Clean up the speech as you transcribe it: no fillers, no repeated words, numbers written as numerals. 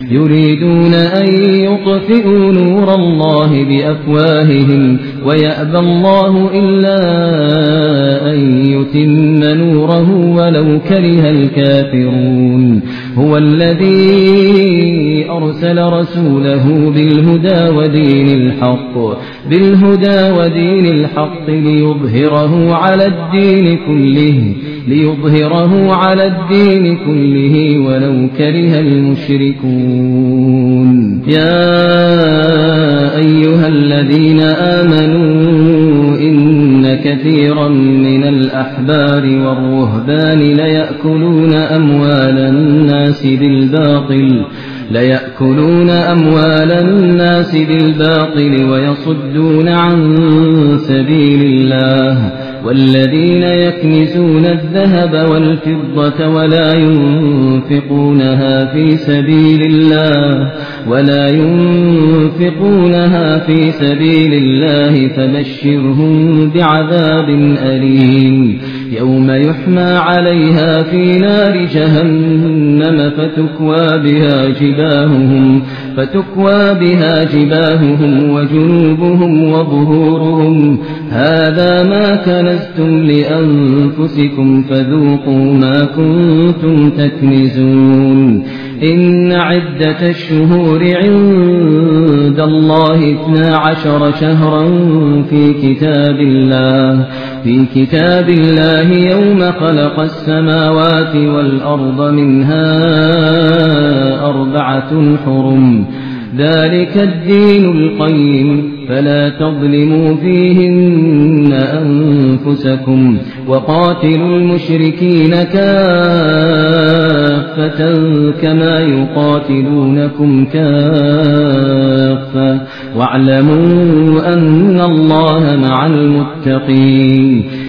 يريدون أن يطفئوا نور الله بأفواههم ويأبى الله إلا أن يتم نوره ولو كره الكافرون هو الذي أرسل رسوله بالهدى ودين الحق ليظهره على الدين كله ولو كره المشركون يا أيها الذين آمنوا إن كثيرا من الأحبار والرهبان ليأكلون أموال الناس بالباطل ويصدون عن سبيل الله والذين يكنزون الذهب والفضة ولا ينفقونها في سبيل الله فبشرهم بعذاب أليم يوم يحمى عليها في نار جهنم فتكوى بها جباههم وجنوبهم وظهورهم هذا ما كنزتم لأنفسكم فذوقوا ما كنتم تكنزون إن عدة الشهور عند الله 12 شهرا في كتاب الله يوم خلق السماوات والأرض منها 4 حرم ذلك الدين القيم فلا تظلموا فيهن أنفسكم وقاتلوا المشركين كافة كما يقاتلونكم كافة واعلموا أن الله مع المتقين